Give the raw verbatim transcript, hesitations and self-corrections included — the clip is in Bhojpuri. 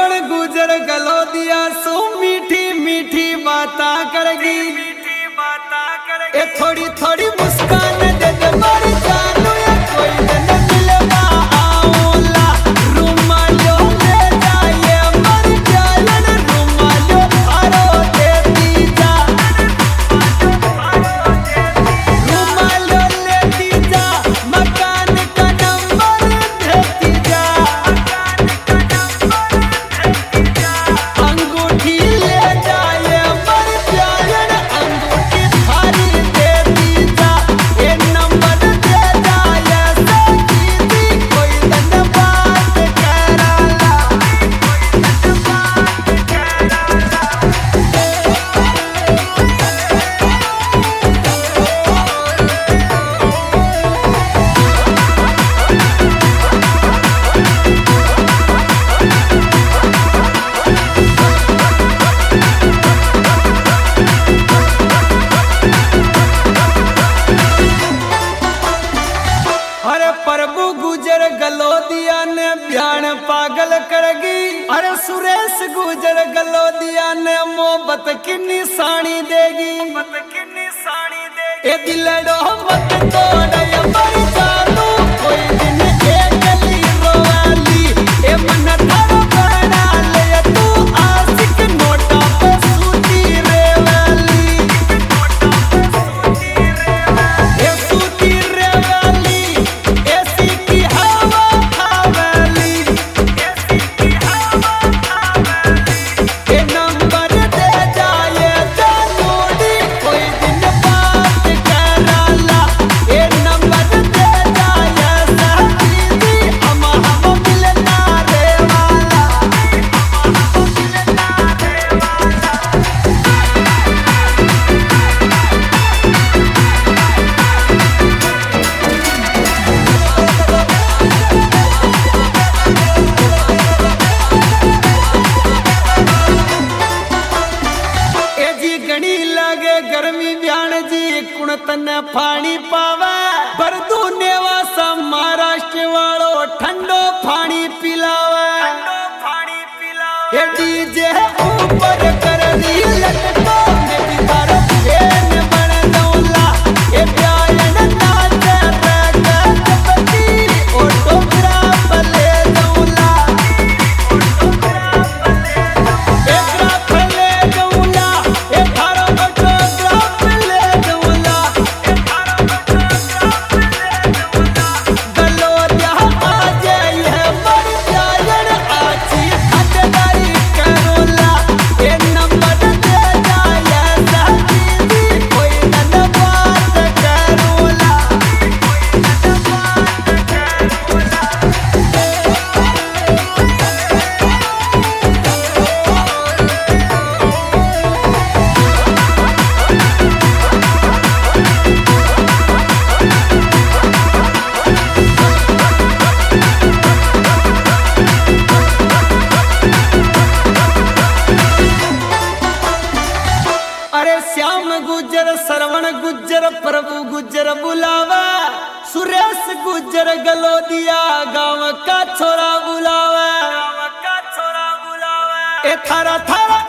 श्रवण गुजर गलोदिया सो मीठी मीठी बाता करगी ए थोड़ी थोड़ी मुस्कान दे दे मारी जानू या कोई दिन मिलवा आओला रुमालो ले जाए मर जालन रुमालो थारो देती जा रुमालो लेती जा मकान का नंबर देती जा अंगूठी ले जाए मर जालन अंगूठी थारी देती जा ये नंबर दे जाए सकीती कोई दिन बात कराला अरे प्रभु गुजर गलोदिया ने बयान पागल करगी अरे सुरेश गुजर गलोदिया ने मोहब्बत की निशानी देगी ए दिलड़ो मत तोड़ ये मर जानू कोई दिन एक गली रोवाली ए मन थारो बना ले तू आशिक नोटा पे सूती रेवाली ए सूती रेवाली एसी की हवा हवाली ए नंबर दे जाए जानूडी कोई दिन बात कराला ए नंबर दे जाए सकीती हम हम मिलना रे वाला ए जी घणी लागे गर्मी ब्याण जी कुण तने पानी पावे पर दुनेवा सा महाराष्ट्र वालो ठंडो पानी पिलावे ए डीजे ऊपर कर दी लटको मैं भी तारो फेन बन दौला ए प्यायन नाचे रगा कपती ऑटोग्राफ ले दौला ए ग्राफ ले दौला ए थारो ऑटोग्राफ ले दौला गलोदिया आ जाए मर जायन आची हटदारी करोला ए नंबर दे जाए सकीती कोई नन बात करोला अरे श्याम गुजर श्रवण गुजर प्रभु गुजर बुलावा सुरेश गुजर गलोदिया गांव का छोरा बुलावा ए थारा थारा